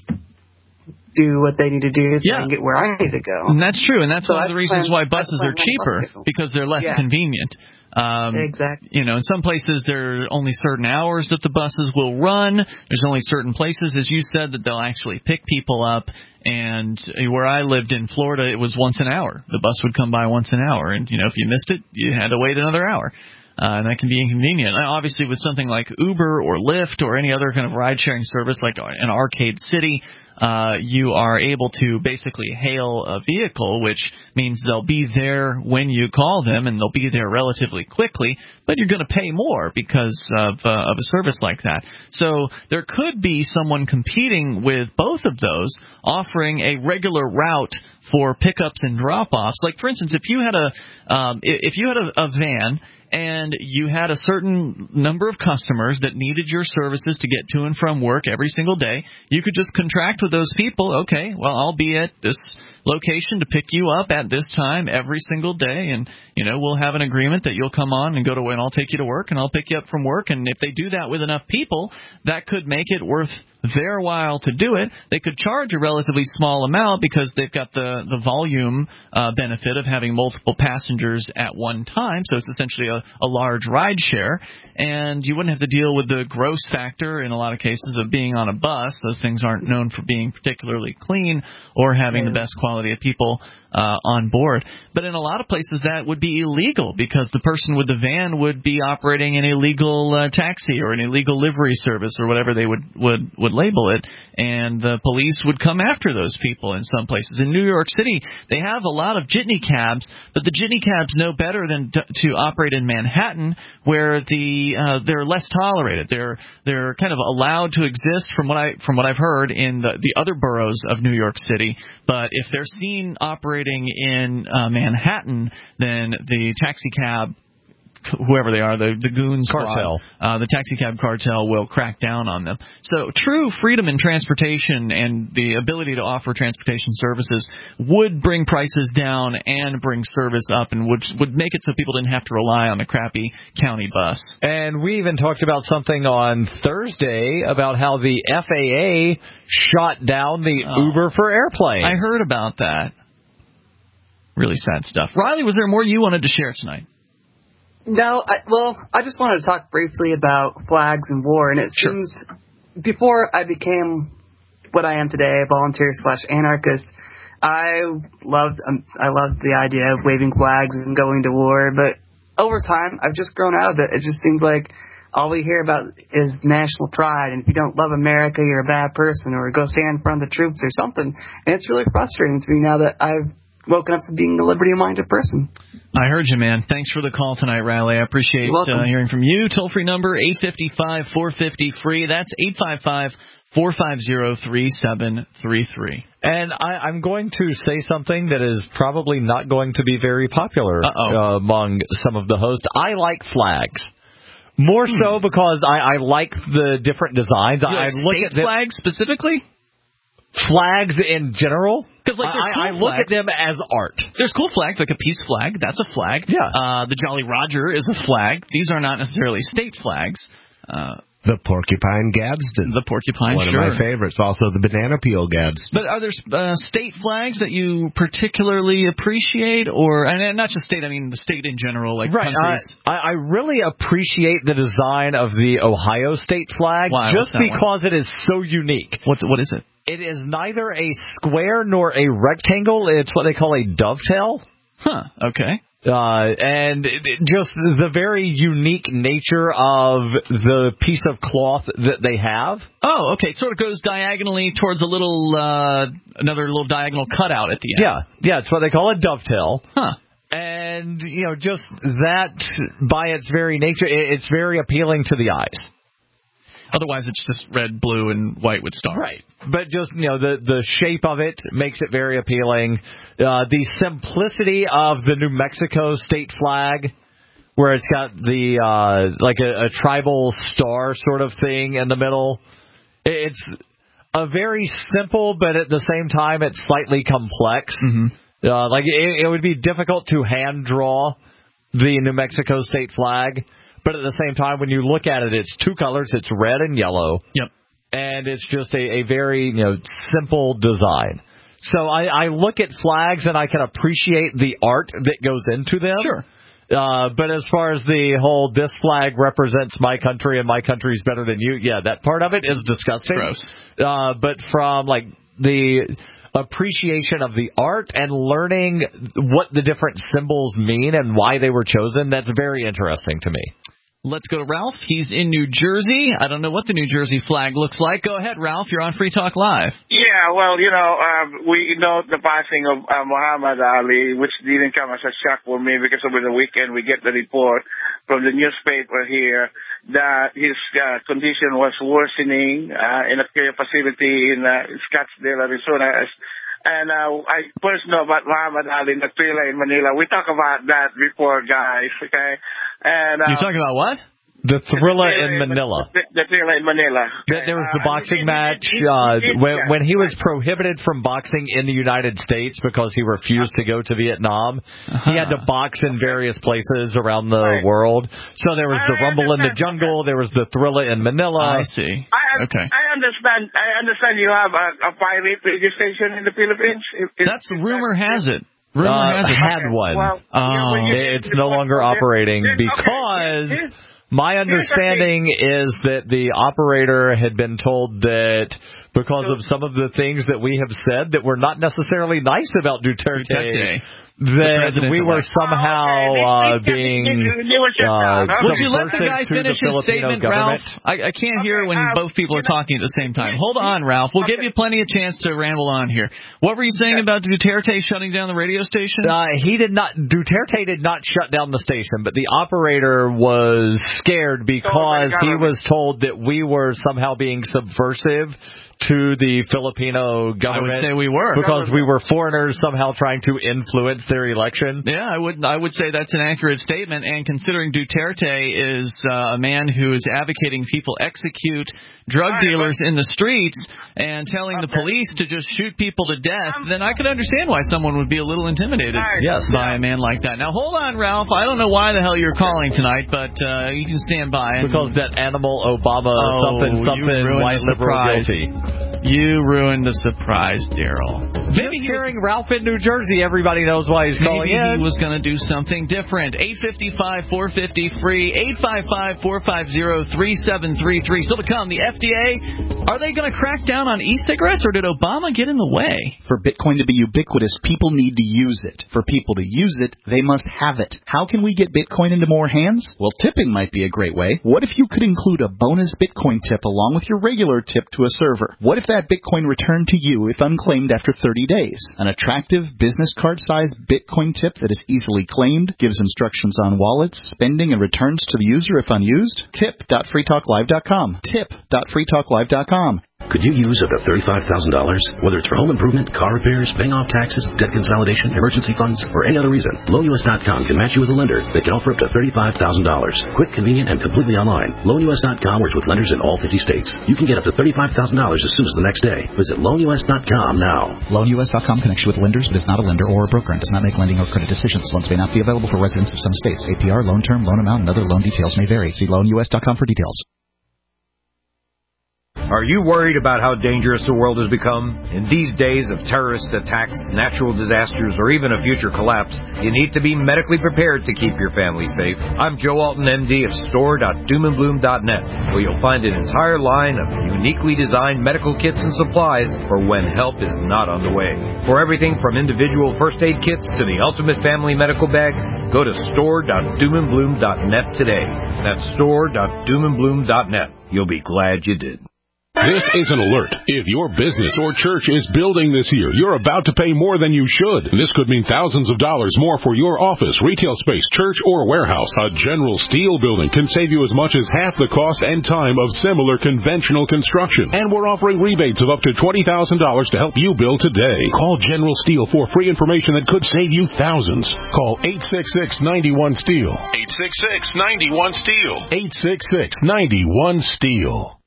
do what they need to do so yeah. I can get where I need to go. And that's true, and that's so one of the reasons plan, why buses are cheaper, bus because they're less yeah. convenient. Um, exactly. You know, in some places there are only certain hours that the buses will run. There's only certain places, as you said, that they'll actually pick people up. And where I lived in Florida, it was once an hour. The bus would come by once an hour. And, you know, if you missed it, you had to wait another hour. Uh, and that can be inconvenient. And obviously, with something like Uber or Lyft or any other kind of ride-sharing service like an Arcade City, uh, you are able to basically hail a vehicle, which means they'll be there when you call them, and they'll be there relatively quickly, but you're going to pay more because of, uh, of a service like that. So there could be someone competing with both of those, offering a regular route for pickups and drop-offs. Like, for instance, if you had a um, if you had a, a van and you had a certain number of customers that needed your services to get to and from work every single day, you could just contract with those people. Okay, well, I'll be at this location to pick you up at this time every single day, and, you know, we'll have an agreement that you'll come on and go to, and I'll take you to work, and I'll pick you up from work. And if they do that with enough people, that could make it worth their while to do it. They could charge a relatively small amount because they've got the, the volume uh, benefit of having multiple passengers at one time, so it's essentially a, a large ride share, and you wouldn't have to deal with the gross factor in a lot of cases of being on a bus. Those things aren't known for being particularly clean or having the best quality of people uh, on board. But in a lot of places that would be illegal because the person with the van would be operating an illegal uh, taxi or an illegal livery service or whatever they would, would, would label it, and the police would come after those people in some places. In New York City, they have a lot of jitney cabs, but the jitney cabs know better than to, to operate in Manhattan, where the uh, they're less tolerated. They're they're kind of allowed to exist from what I from what I've heard in the, the other boroughs of New York City. But if they're seen operating in uh, Manhattan, then the taxi cab, whoever they are, the, the goons cartel, uh, the taxi cab cartel will crack down on them. So true freedom in transportation and the ability to offer transportation services would bring prices down and bring service up, and would would make it so people didn't have to rely on the crappy county bus. And we even talked about something on Thursday about how the F A A shot down the oh, Uber for airplanes. I heard about that. Really sad stuff. Riley, was there more you wanted to share tonight? No, I, well, I just wanted to talk briefly about flags and war, and it sure. seems before I became what I am today, a volunteer slash anarchist, I loved um, I loved the idea of waving flags and going to war, but over time, I've just grown out of it. It just seems like all we hear about is national pride, and if you don't love America, you're a bad person, or go stand in front of the troops or something, and it's really frustrating to me now that I've woken up to being a liberty-minded person. I heard you, man. Thanks for the call tonight, Riley. I appreciate uh, hearing from you. Toll-free number, eight five five, four five zero, free. That's eight five five, four five zero, three seven three three. And I, I'm going to say something that is probably not going to be very popular uh, among some of the hosts. I like flags. More hmm. so because I, I like the different designs. You I like look state at them, flags specifically? Flags in general? Because like, I, cool I look flags. at them as art. There's cool flags, like a peace flag. That's a flag. Yeah. Uh, the Jolly Roger is a flag. These are not necessarily state flags. Uh, The porcupine Gadsden. The porcupine, One sure. of my favorites. Also the banana peel Gadsden. But are there uh, state flags that you particularly appreciate? Or, and not just state, I mean the state in general, like right. countries? I, I really appreciate the design of the Ohio state flag Why? just What's that because one? it is so unique. What's, what is it? It is neither a square nor a rectangle. It's what they call a dovetail. Huh, okay. Uh, and it, it just the very unique nature of the piece of cloth that they have. Oh, okay. It sort of goes diagonally towards a little, uh, another little diagonal cutout at the end. Yeah, yeah. It's what they call a dovetail. Huh. And, you know, just that by its very nature, it, it's very appealing to the eyes. Otherwise, it's just red, blue, and white with stars. Right. But just, you know, the, the shape of it makes it very appealing. Uh, the simplicity of the New Mexico state flag, where it's got the, uh, like a, a tribal star sort of thing in the middle. It's a very simple, but at the same time, it's slightly complex. Mm-hmm. Uh, like, it, it would be difficult to hand draw the New Mexico state flag. But at the same time, when you look at it, it's two colors. It's red and yellow. Yep. And it's just a, a very, you know, simple design. So I, I look at flags and I can appreciate the art that goes into them. Sure. Uh, but as far as the whole, this flag represents my country and my country's better than you, yeah, that part of it is disgusting. Gross. Uh, but from, like, the appreciation of the art and learning what the different symbols mean and why they were chosen, that's very interesting to me. Let's go to Ralph. He's in New Jersey. I don't know what the New Jersey flag looks like. Go ahead, Ralph. You're on Free Talk Live. Yeah, well, you know, um, we know the passing of uh, Muhammad Ali, which didn't come as a shock for me because over the weekend we get the report from the newspaper here that his uh, condition was worsening uh, in a care facility in uh, Scottsdale, Arizona. And uh, I first know about Muhammad Ali in the thriller in Manila. We talked about that before, guys, okay? And uh, You're talking about what? The Thriller in Manila. The, the Thriller in Manila. Okay. There was the boxing match uh, when, when he was prohibited from boxing in the United States because he refused to go to Vietnam. Uh-huh. He had to box in various places around the right. world. So there was the Rumble in the Jungle. There was the Thriller in Manila. I see. I, okay. I understand. I understand you have a, a pirate radio station in the Philippines. If, That's if rumor that, has it. Rumor uh, has it. Had one. Well, um, it's no longer operating because. Okay. My understanding is that the operator had been told that because of some of the things that we have said that were not necessarily nice about Duterte, Duterte. that we were somehow uh, being uh, Would you let the guy finish his statement, government. Ralph? I, I can't hear okay, when um, both people are talking at the same time. Hold on, Ralph. We'll okay. give you plenty of chance to ramble on here. What were you saying about Duterte shutting down the radio station? Uh, he did not. Duterte did not shut down the station, but the operator was scared because he was told that we were somehow being subversive to the Filipino government. I would say we were. Because we were foreigners somehow trying to influence their election. Yeah, I would I would say that's an accurate statement. And considering Duterte is uh, a man who is advocating people execute drug dealers in the streets and telling the police to just shoot people to death, then I could understand why someone would be a little intimidated yes. by a man like that. Now, hold on, Ralph. I don't know why the hell you're calling tonight, but uh, you can stand by. And because that animal Obama oh, something, something, white liberal guilty. You ruined the surprise, Daryl. Maybe hearing Ralph in New Jersey, everybody knows why he's calling Maybe in. he was going to do something different. eight five five, four five zero, free, eight five five, four five zero, three seven three three. Still to come, the F D A, are they going to crack down on e-cigarettes, or did Obama get in the way? For Bitcoin to be ubiquitous, people need to use it. For people to use it, they must have it. How can we get Bitcoin into more hands? Well, tipping might be a great way. What if you could include a bonus Bitcoin tip along with your regular tip to a server? What if that Bitcoin returned to you if unclaimed after thirty days? An attractive business card-sized Bitcoin tip that is easily claimed, gives instructions on wallets, spending, and returns to the user if unused? tip dot free talk live dot com. tip dot free talk live dot com. Could you use up to thirty-five thousand dollars? Whether it's for home improvement, car repairs, paying off taxes, debt consolidation, emergency funds, or any other reason, loan U S dot com can match you with a lender that can offer up to thirty-five thousand dollars. Quick, convenient, and completely online. loan U S dot com works with lenders in all fifty states. You can get up to thirty-five thousand dollars as soon as the next day. Visit loan U S dot com now. loan U S dot com connects you with lenders, but is not a lender or a broker and does not make lending or credit decisions. Loans may not be available for residents of some states. A P R, loan term, loan amount, and other loan details may vary. See loan U S dot com for details. Are you worried about how dangerous the world has become? In these days of terrorist attacks, natural disasters, or even a future collapse, you need to be medically prepared to keep your family safe. I'm Joe Alton, M D of store dot doom and bloom dot net, where you'll find an entire line of uniquely designed medical kits and supplies for when help is not on the way. For everything from individual first aid kits to the ultimate family medical bag, go to store dot doom and bloom dot net today. That's store dot doom and bloom dot net. You'll be glad you did. This is an alert. If your business or church is building this year, you're about to pay more than you should. This could mean thousands of dollars more for your office, retail space, church, or warehouse. A General Steel building can save you as much as half the cost and time of similar conventional construction. And we're offering rebates of up to twenty thousand dollars to help you build today. Call General Steel for free information that could save you thousands. Call eight six six, nine one, STEEL. eight six six, nine one, STEEL. eight six six, nine one, STEEL.